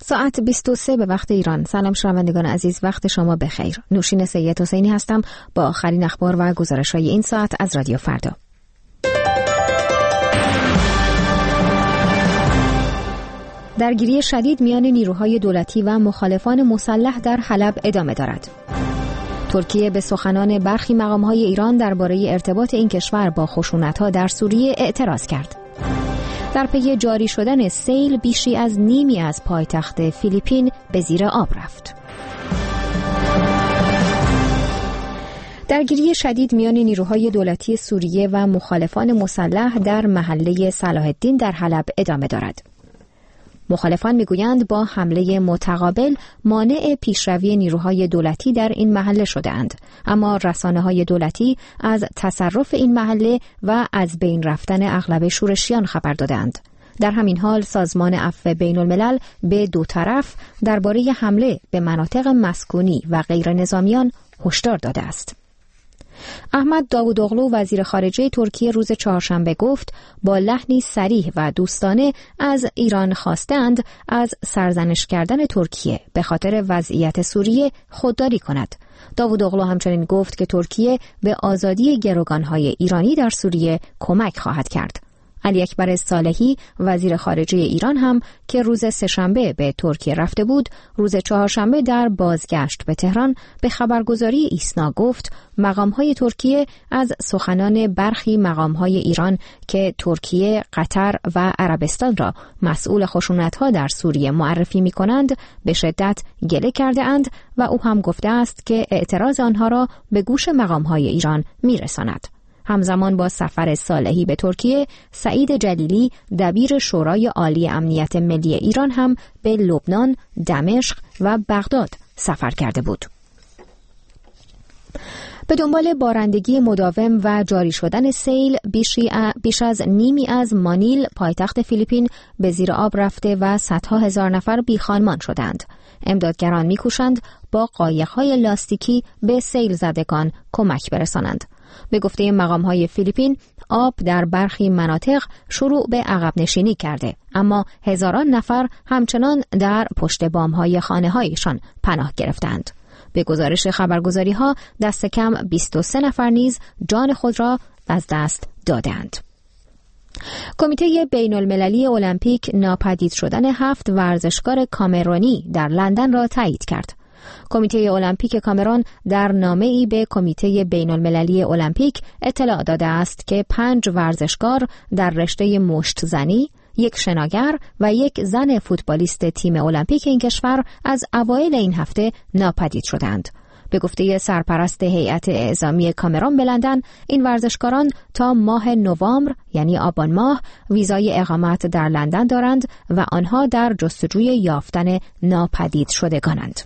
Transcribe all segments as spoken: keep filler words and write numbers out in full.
ساعت بیست و سه به وقت ایران. سلام شنوندگان عزیز، وقت شما بخیر. نوشین سید حسینی هستم با آخرین اخبار و گزارش‌های این ساعت از رادیو فردا. درگیری شدید میان نیروهای دولتی و مخالفان مسلح در حلب ادامه دارد. ترکیه به سخنان برخی مقام‌های ایران درباره ارتباط این کشور با خشونت‌ها در سوریه اعتراض کرد. در پی جاری شدن سیل بیشی از نیمی از پایتخت فیلیپین به زیر آب رفت. درگیری شدید میان نیروهای دولتی سوریه و مخالفان مسلح در محله صلاح الدین در حلب ادامه دارد. مخالفان میگویند با حمله متقابل مانع پیشروی نیروهای دولتی در این محله شده‌اند، اما رسانه‌های دولتی از تصرف این محله و از بین رفتن اغلب شورشیان خبر دادند. در همین حال سازمان عفو بین الملل به دو طرف درباره حمله به مناطق مسکونی و غیر نظامیان هشدار داده است. احمد داوودوغلو وزیر خارجه ترکیه روز چهارشنبه گفت با لحنی صریح و دوستانه از ایران خواستند از سرزنش کردن ترکیه به خاطر وضعیت سوریه خودداری کند. داوودوغلو همچنین گفت که ترکیه به آزادی گروگانهای ایرانی در سوریه کمک خواهد کرد. علی اکبر صالحی وزیر خارجه ایران هم که روز سه‌شنبه به ترکیه رفته بود، روز چهارشنبه در بازگشت به تهران به خبرگزاری ایسنا گفت مقام‌های ترکیه از سخنان برخی مقام‌های ایران که ترکیه، قطر و عربستان را مسئول خشونت‌ها در سوریه معرفی می‌کنند به شدت گله کرده اند و او هم گفته است که اعتراض آنها را به گوش مقام‌های ایران می‌رساند. همزمان با سفر صالحی به ترکیه، سعید جلیلی دبیر شورای عالی امنیت ملی ایران هم به لبنان، دمشق و بغداد سفر کرده بود. به دنبال بارندگی مداوم و جاری شدن سیل بیش از نیمی از مانیل پایتخت فیلیپین به زیر آب رفته و صدها هزار نفر بیخانمان شدند. امدادگران می‌کوشند با قایق‌های لاستیکی به سیل زدگان کمک برسانند. به گفته مقام‌های فیلیپین، آب در برخی مناطق شروع به عقب نشینی کرده، اما هزاران نفر همچنان در پشت بام‌های خانه‌هایشان پناه گرفتند. به گزارش خبرگزاری‌ها دست کم بیست و سه نفر نیز جان خود را از دست دادند. کمیته بین المللی المپیک ناپدید شدن هفت ورزشکار کامرونی در لندن را تایید کرد. کمیته المپیک کامرون در نامه‌ای به کمیته بین المللی المپیک اطلاع داده است که پنج ورزشکار در رشته مشت زنی، یک شناگر و یک زن فوتبالیست تیم المپیک این کشور از اوایل این هفته ناپدید شدند. به گفته سرپرست هیئت اعزامی کامرون به لندن، این ورزشکاران تا ماه نوامبر یعنی آبان ماه ویزای اقامت در لندن دارند و آنها در جستجوی یافتن ناپدید شدگانند.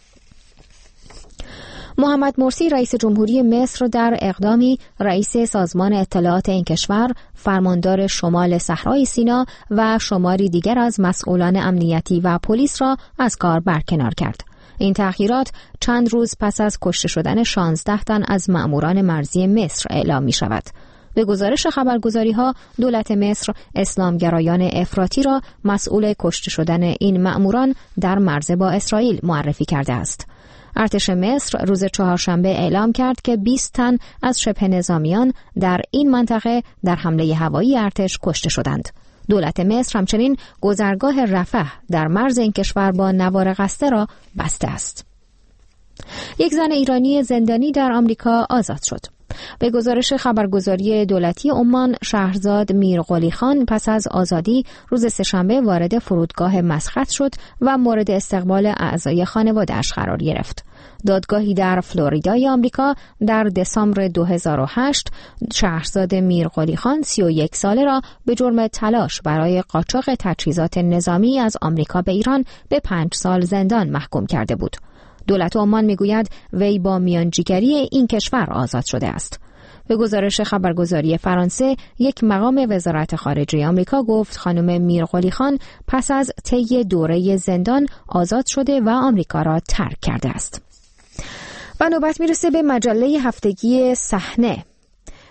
محمد مرسی رئیس جمهوری مصر در اقدامی رئیس سازمان اطلاعات این کشور، فرماندار شمال صحرای سینا و شماری دیگر از مسئولان امنیتی و پلیس را از کار برکنار کرد. این تغییرات چند روز پس از کشته شدن شانزده تن از مأموران مرزی مصر اعلام می شود. به گزارش خبرگزاری‌ها، دولت مصر اسلامگرایان افراطی را مسئول کشته شدن این مأموران در مرز با اسرائیل معرفی کرده است. ارتش مصر روز چهارشنبه اعلام کرد که بیست تن از شبه نظامیان در این منطقه در حمله هوایی ارتش کشته شدند. دولت مصر همچنین گذرگاه رفح در مرز این کشور با نوار قسته را بسته است. یک زن ایرانی زندانی در آمریکا آزاد شد. به گزارش خبرگزاری دولتی عمان، شهرزاد میرقلی خان پس از آزادی روز سه‌شنبه وارد فرودگاه مسقط شد و مورد استقبال اعضای خانواده‌اش قرار گرفت. دادگاهی در فلوریدای آمریکا در دسامبر دو هزار و هشت شهرزاد میرقلی خان سی و یک ساله را به جرم تلاش برای قاچاق تجهیزات نظامی از آمریکا به ایران به پنج سال زندان محکوم کرده بود. دولت عمان میگوید وی با میانجیگری این کشور آزاد شده است. به گزارش خبرگزاری فرانسه، یک مقام وزارت خارجه آمریکا گفت خانم میرقلی خان پس از طی دوره زندان آزاد شده و آمریکا را ترک کرده است. و نوبت میرسه به مجله هفتگی صحنه.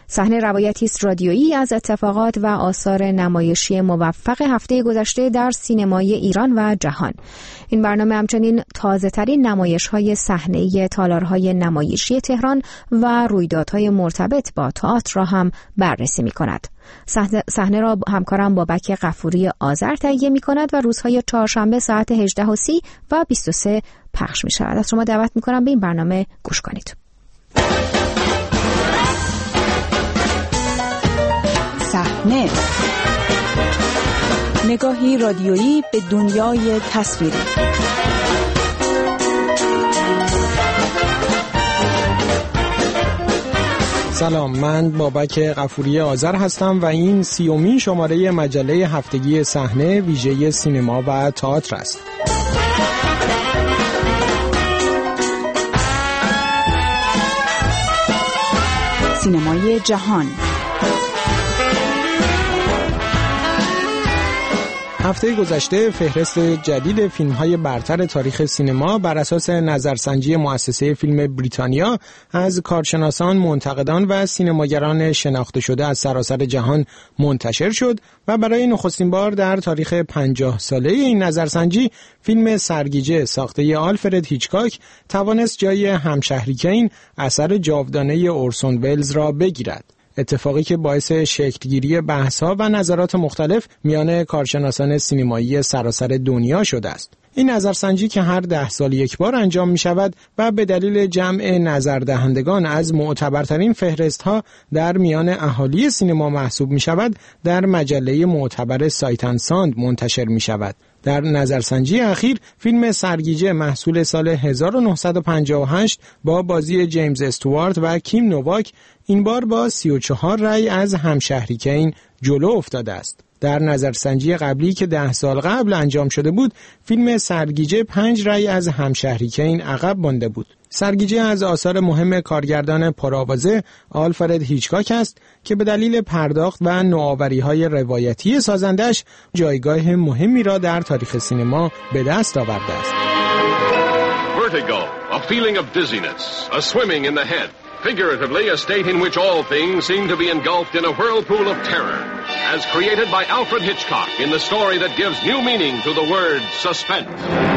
صحنه روایتی است رادیویی از اتفاقات و آثار نمایشی موفق هفته گذشته در سینمای ایران و جهان. این برنامه همچنین تازه‌ترین نمایش‌های صحنه‌ای تالارهای نمایشی تهران و رویدادهای مرتبط با تئاتر را هم بررسی می‌کند. صحنه را همکارم بابک غفوری آذر تهیه می‌کند و روزهای چهارشنبه ساعت هجده و سی و بیست و سه پخش می‌شود. از شما دعوت می‌کنم به این برنامه گوش کنید. صحنه، نگاهی رادیویی به دنیای تصویری. سلام، من بابک غفوری آذر هستم و این سیومین شماره مجله هفتگی صحنه ویژه سینما و تئاتر است. سینمای جهان. هفته گذشته فهرست جدید فیلم‌های برتر تاریخ سینما بر اساس نظرسنجی مؤسسه فیلم بریتانیا از کارشناسان، منتقدان و سینماگران شناخته شده از سراسر جهان منتشر شد و برای نخستین بار در تاریخ پنجاه ساله این نظرسنجی فیلم سرگیجه ساخته آلفرد هیچکاک توانست جای همشهری کین اثر جاودانه اورسون ولز را بگیرد. اتفاقی که باعث شکلگیری بحث‌ها و نظرات مختلف میان کارشناسان سینمایی سراسر دنیا شده است. این نظرسنجی که هر ده سال یک بار انجام می شود و به دلیل جمع نظردهندگان از معتبرترین فهرست‌ها در میان اهالی سینما محسوب می شود، در مجله معتبر سایت اند ساند منتشر می شود. در نظرسنجی اخیر فیلم سرگیجه محصول سال هزار و نهصد و پنجاه و هشت با بازی جیمز استوارت و کیم نوواک این بار با سی و چهار رأی از همشهری کین جلو افتاده است. در نظرسنجی قبلی که ده سال قبل انجام شده بود، فیلم سرگیجه پنج رأی از همشهری کین عقب مانده بود. سرگیجه از آثار مهم کارگردان پرآوازه آلفرد هیچکاک است که به دلیل پرداخت و نوآوری‌های روایتی سازندش جایگاه مهمی را در تاریخ سینما به دست آورده است. Vertigo, a feeling of dizziness, a swimming in the head. Figuratively, a state in which all things seem to be engulfed in a whirlpool of terror, as created by Alfred Hitchcock in the story that gives new meaning to the word suspense.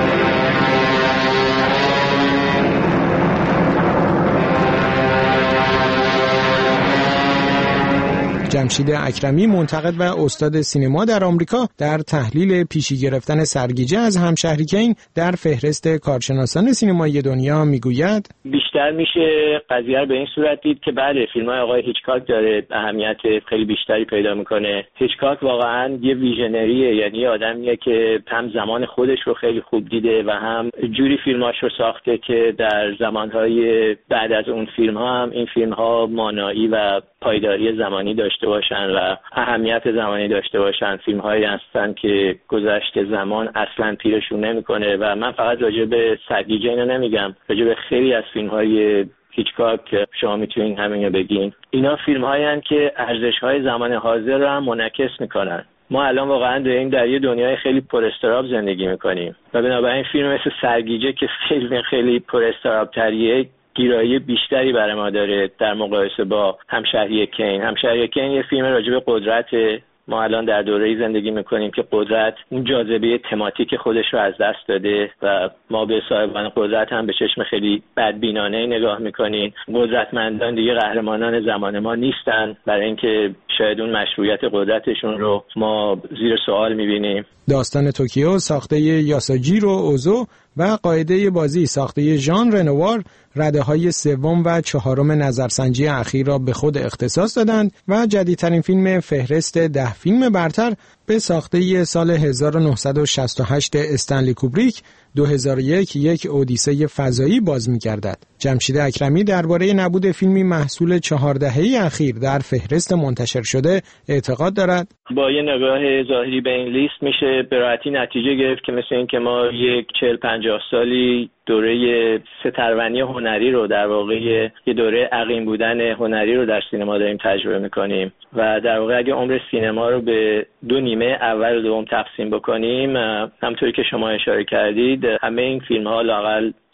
جمشید اکرمی، منتقد و استاد سینما در آمریکا، در تحلیل پیشی گرفتن سرگیجه از همشهری کین در فهرست کارشناسان سینمایی دنیا میگوید بیشتر میشه قضیه رو به این صورت دید که بله، فیلم‌های آقای هیچکاک داره اهمیت خیلی بیشتری پیدا میکنه. هیچکاک واقعا یه ویژنریه، یعنی یه آدمیه که هم زمان خودش رو خیلی خوب دیده و هم جوری فیلماش رو ساخته که در زمانهای بعد از اون فیلم‌ها هم این فیلم‌ها مانایی و پایداری زمانی داشته باشن و اهمیت زمانی داشته باشن. فیلم‌هایی هستن که گذشت زمان اصلاً پیرشون نمی‌کنه و من فقط راجع به سرگیجه اینو نمیگم، راجع به خیلی از فیلم‌های هیچکاک شما میتونین همینو بگین. اینا فیلم‌هایی هستن که ارزش‌های زمان حاضر رو هم منعکس می‌کنن. ما الان واقعا داریم در یه دنیای خیلی پر استراب زندگی می‌کنیم و بنابراین فیلم مثل سرگیجه که فیلم خیلی پر استراب‌تریه گیرایی بیشتری برای ما داره در مقایسه با همشهری کین. همشهری کین یه فیلم راجع به قدرت. ما الان در دوره‌ای زندگی می‌کنیم که قدرت اون جاذبه تماتیک خودش رو از دست داده و ما به صاحبان قدرت هم به چشم خیلی بدبینانه نگاه می‌کنیم. قدرتمندان دیگه قهرمانان زمان ما نیستن، برای اینکه شاید اون مشروعیت قدرتشون رو ما زیر سوال می‌بینیم. داستان توکیو ساخته یاساجیرو اوزو و قاعده بازی ساخته ژان رنوار رده‌های سوم و چهارم نظرسنجی اخیر را به خود اختصاص دادند و جدیدترین فیلم فهرست ده فیلم برتر به ساخته سال هزار و نهصد و شصت و هشت استنلی کوبریک دو هزار و یک یک اودیسه فضایی باز می‌گردد. جمشید اکرمی درباره نبود فیلمی محصول چهار دهه‌ای اخیر در فهرست منتشر شده اعتقاد دارد. با یه نگاه ظاهری به این لیست میشه به راحتی نتیجه گرفت که مثل این که ما یک چهل پنجاه سالی دوره سترونی هنری رو، در واقع یه دوره عقیم بودن هنری رو در سینما داریم تجربه میکنیم و در واقع اگه عمر سینما رو به دو نیمه اول و دوم تقسیم بکنیم، همونطوری که شما اشاره کردید همه این فیلم ها لااقل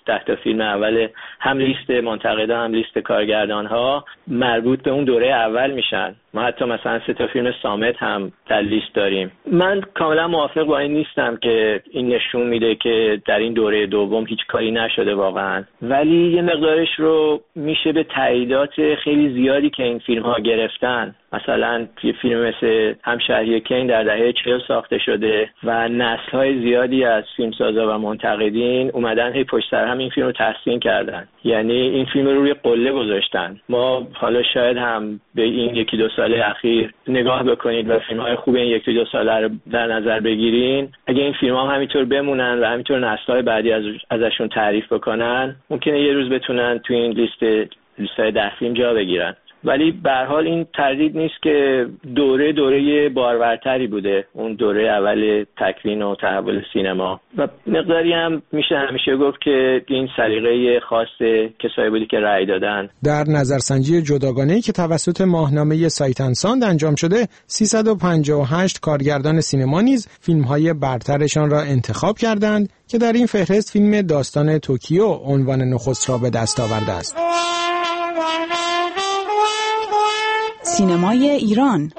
ده تا فیلم اول هم لیست منتقدا هم لیست کارگردان‌ها مربوط به اون دوره اول میشن. ما حتی مثلا سه تا فیلم صامت هم در لیست داریم. من کاملا موافق با این نیستم که این نشون میده که در این دوره دوم هیچ کاری نشده واقعا، ولی یه مقدارش رو میشه به تاییدات خیلی زیادی که این فیلم ها گرفتن. مثلا یه فیلم مثل همشهری کین در دهه چهل ساخته شده و نسل‌های زیادی از فیلمسازا و منتقدین اومدن هی پشت سر هم این فیلم رو تحسین کردن، یعنی این فیلم رو روی قله گذاشتن. ما حالا شاید هم به این یکی دو سال اخیر نگاه بکنید و فیلم‌های خوب این یکی دو ساله رو در نظر بگیرین، اگه این فیلم‌ها هم همینطور بمونن و همینطور نسل‌های بعدی از ازشون تعریف بکنن، ممکنه یه روز بتونن تو این لیست لیست‌های ده فیلم جا بگیرن. ولی به هر حال این تردید نیست که دوره دوره بارورتری بوده، اون دوره اول تکوین و تحول سینما، و مقداری هم میشه همیشه گفت که این سلیقه خاص کسایی بودی که رأی دادن. در نظرسنجی جداگانه‌ای که توسط ماهنامه سایت اند ساند انجام شده، سیصد و پنجاه و هشت کارگردان سینما نیز فیلم‌های برترشان را انتخاب کردند که در این فهرست فیلم داستان توکیو عنوان نخست را به دست آورده است. سینمای ایران.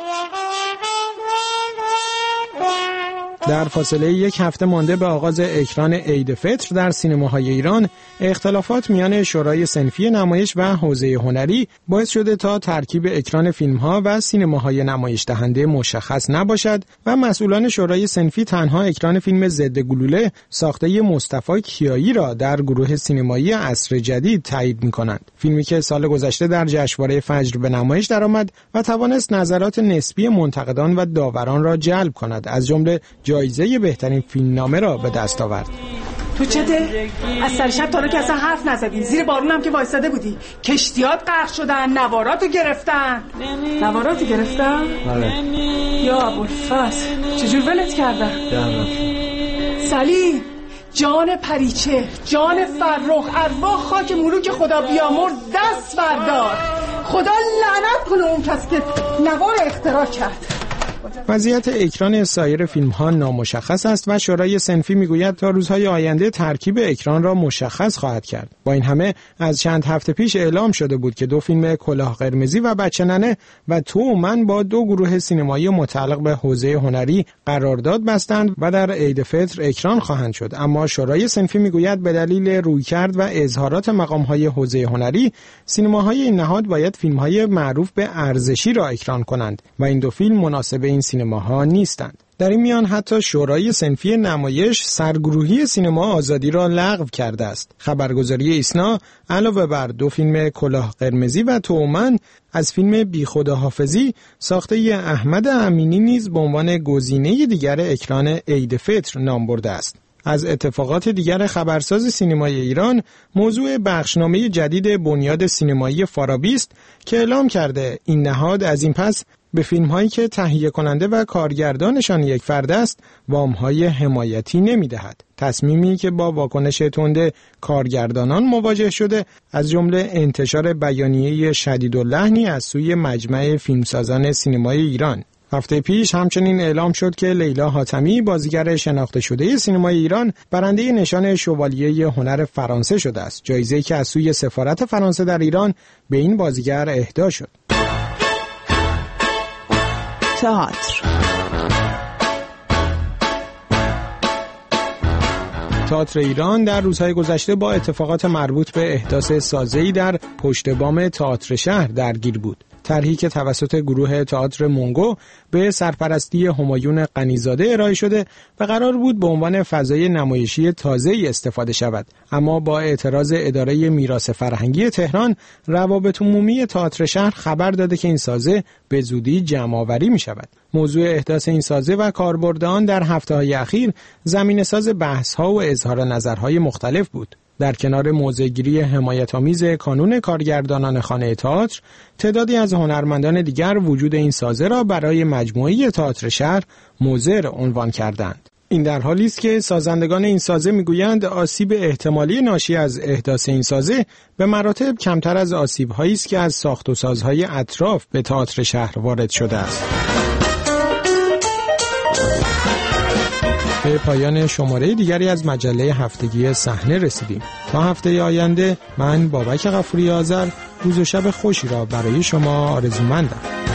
در فاصله یک هفته مانده به آغاز اکران عید فطر در سینماهای ایران، اختلافات میان شورای صنفی نمایش و حوزه هنری باعث شده تا ترکیب اکران فیلم‌ها و سینماهای نمایش دهنده مشخص نباشد و مسئولان شورای صنفی تنها اکران فیلم ضد گلوله ساخته مصطفی کیایی را در گروه سینمایی عصر جدید تایید می‌کنند. فیلمی که سال گذشته در جشنواره فجر به نمایش درآمد و توانست نظرات نسبی منتقدان و داوران را جلب کند، از جمله جایزه بهترین فیلمنامه را به دست آورد. تو چته؟ از سر شب تا که اصلا حرف نزدی، زیر بارون هم که وایساده بودی. کشتیات غرق شدن، نواراتو گرفتن. نواراتو گرفتن؟ بله. یا ابوالفضل چجور ولت کردن؟ سلیم، جان پریچه، جان فرخ، ارواح خاک ملوک خدا بیامرز، دست بردار. خدا لعنت کنه اون کس که نوار اختراع کرد. وضعیت اکران سایر فیلم‌ها نامشخص است و شورای صنفی میگوید تا روزهای آینده ترکیب اکران را مشخص خواهد کرد. با این همه از چند هفته پیش اعلام شده بود که دو فیلم کلاه قرمزی و بچه ننه و تو و من با دو گروه سینمایی متعلق به حوزه هنری قرارداد بستند و در عید فطر اکران خواهند شد، اما شورای صنفی میگوید به دلیل رویکرد و اظهارات مقام‌های حوزه هنری، سینماهای این نهاد باید فیلم‌های معروف به ارزشی را اکران کنند و این دو فیلم مناسب این سینماها نیستند. در این میان حتی شورای صنفی نمایش سرگروهی سینما آزادی را لغو کرده است. خبرگزاری ایسنا علاوه بر دو فیلم کلاه قرمزی و تومن از فیلم بی خداحافظی ساخته احمد امینی نیز به عنوان گزینه دیگر اکران عید فطر نام برده است. از اتفاقات دیگر خبرساز سینمای ایران، موضوع بخشنامه جدید بنیاد سینمایی فارابی است که اعلام کرده این نهاد از این پس به فیلم‌هایی که تهیه کننده و کارگردانشان یک فرد است وام‌های حمایتی نمی‌دهد. تصمیمی که با واکنش تند کارگردانان مواجه شده، از جمله انتشار بیانیه شدیداللحنی از سوی مجمع فیلمسازان سینمای ایران. هفته پیش همچنین اعلام شد که لیلا حاتمی، بازیگر شناخته شده سینمای ایران، برنده نشان شوالیه هنر فرانسه شده است، جایزه‌ای که از سوی سفارت فرانسه در ایران به این بازیگر اهدا شد. تئاتر. تئاتر ایران در روزهای گذشته با اتفاقات مربوط به احداث سازه‌ای در پشت بام تئاتر شهر درگیر بود. طرحی که توسط گروه تئاتر مونگو به سرپرستی همایون غنیزاده ارائه شده و قرار بود به عنوان فضای نمایشی تازه‌ای استفاده شود، اما با اعتراض اداره میراث فرهنگی تهران، روابط عمومی تئاتر شهر خبر داده که این سازه به زودی جمع‌آوری می‌شود. موضوع احداث این سازه و کاربرد آن در هفته‌های اخیر زمینه‌ساز بحث‌ها و اظهار نظرهای مختلف بود. در کنار موضع‌گیری حمایت‌آمیز کانون کارگردانان خانه تئاتر، تعدادی از هنرمندان دیگر وجود این سازه را برای مجموعه تئاتر شهر مضر عنوان کردند. این در حالی است که سازندگان این سازه میگویند آسیب احتمالی ناشی از احداث این سازه به مراتب کمتر از آسیب‌هایی است که از ساخت و سازهای اطراف به تئاتر شهر وارد شده است. به پایان شماره دیگری از مجله هفتگی صحنه رسیدیم. تا هفته آینده من بابک غفوری آذر روز و شب خوشی را برای شما آرزومندم.